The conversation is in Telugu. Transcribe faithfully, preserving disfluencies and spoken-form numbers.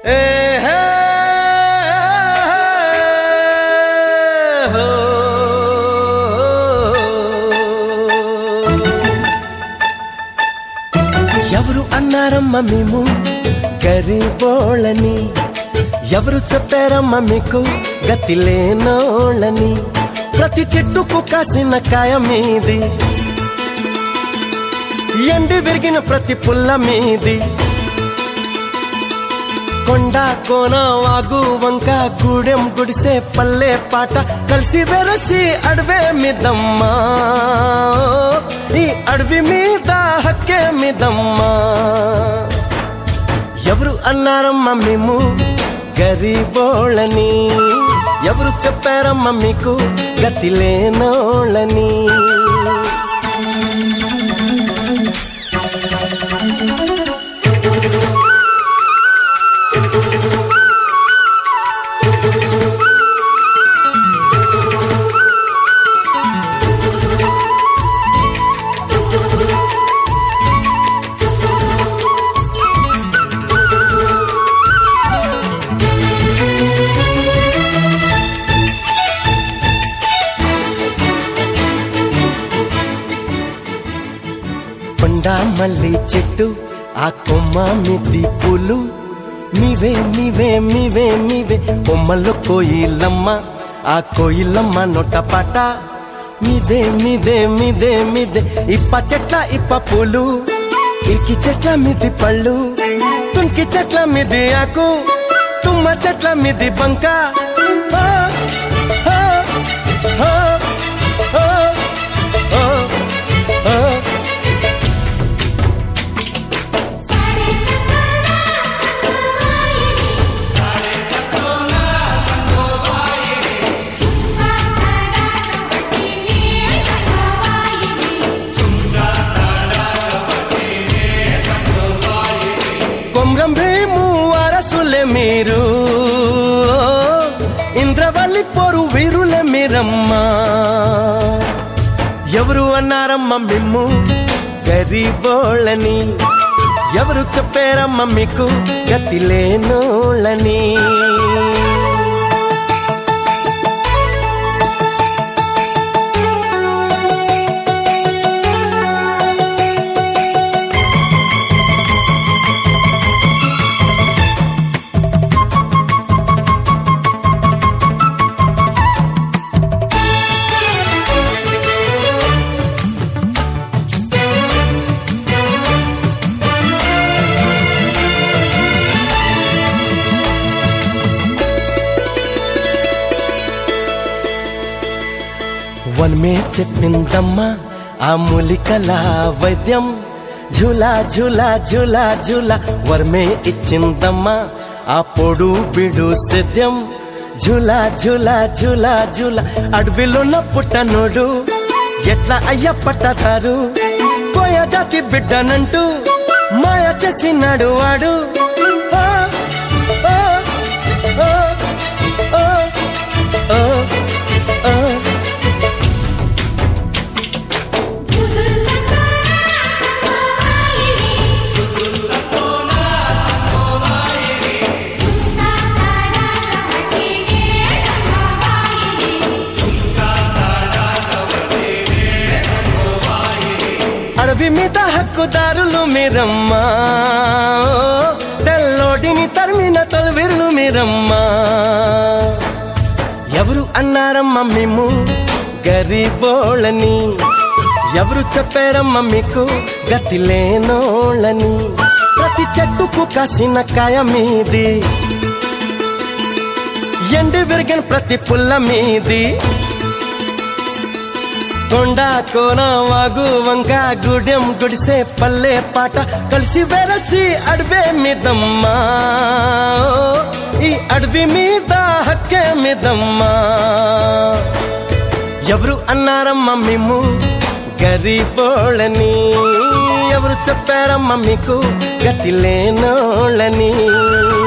ఏ హే హో ఎవరు అన్నారమ్మ మేము గరీబోళ్ళని, ఎవరు చెప్పారమ్మ మీకు గతి లేనోళ్ళని. ప్రతి చెట్టుకు కాసిన కాయ మీది, ఎండి విరిగిన ప్రతి పుల్ల మీది. కొండ కోన వాగు వంక గూడెం గుడిసే పల్లె పాట కలిసి వెరసి అడవే మిదమ్మా, ఈ అడవి మీద హక్కే మిదమ్మా. ఎవరు అన్నారమ్మ మేము గరీబోళ్ళని, ఎవరు చెప్పారమ్మ మీకు గతి లేనోళ్ళని. మల్లి చెట్టు ఆ కొమ్మ మిది పూలు, నీవే నీవే నీవే నీవే. కొమ్మల్లో కోయిలమ్మ ఆ కోయిలమ్మ నోట పాట, మీదే మీదే మీదే మీదే. ఇప్ప చెట్ల ఇప్ప పూలు, ఇరికి చెట్ల మిది పళ్ళు, తుంకి చెట్ల మిది ఆకు, తుమ్మ చెట్ల మిది బంక. కొమ్రం భీము వారసులే మీరు, ఇంద్రవల్లి పోరు వీరులే మీరమ్మా. ఎవరు అన్నారమ్మ మిమ్ము గరీబోళ్ళని, ఎవరు చెప్పారమ్మ మీకు గతి లేనోళ్ళని. వన్మే చెప్పిందమ్మా ఆ మూలికల వైద్యం, ఝూలా ఝూలా ఝూలా ఝూలా. వర్మే ఇచ్చిందమ్మా ఆ పొడు బిడు సేద్యం, ఝూలా ఝూలా ఝూలా ఝూలా. అడవిలోన పుట్టనోడు ఎట్లా అయ్య పట్టదారు, కోయ జాతి బిడ్డనంటూ మాయ చేసినాడు వాడు. అడవి మీద హక్కుదారులు మీరమ్మా, తెల్లోడిని తరిమిన తొలవిరులు మీరమ్మా. ఎవరు అన్నారమ్మ మేము గరీబోళ్ళని, ఎవరు చెప్పారమ్మ మీకు గతి లేనోళ్ళని. ప్రతి చెట్టుకు కాసిన కాయ మీది, ఎండి విరిగిన ప్రతి పుల్ల మీది. కొండ కోన వాగు వంక గూడెం గుడిసే పల్లె పాట కలిసి వెరసి అడవే మిదమ్మా, ఈ అడవి మీద హక్కే మిదమ్మా. ఎవరు అన్నారమ్మ మేము గరీబోళ్ళని, ఎవరు చెప్పారమ్మ మీకు గతి లేనోళ్ళని.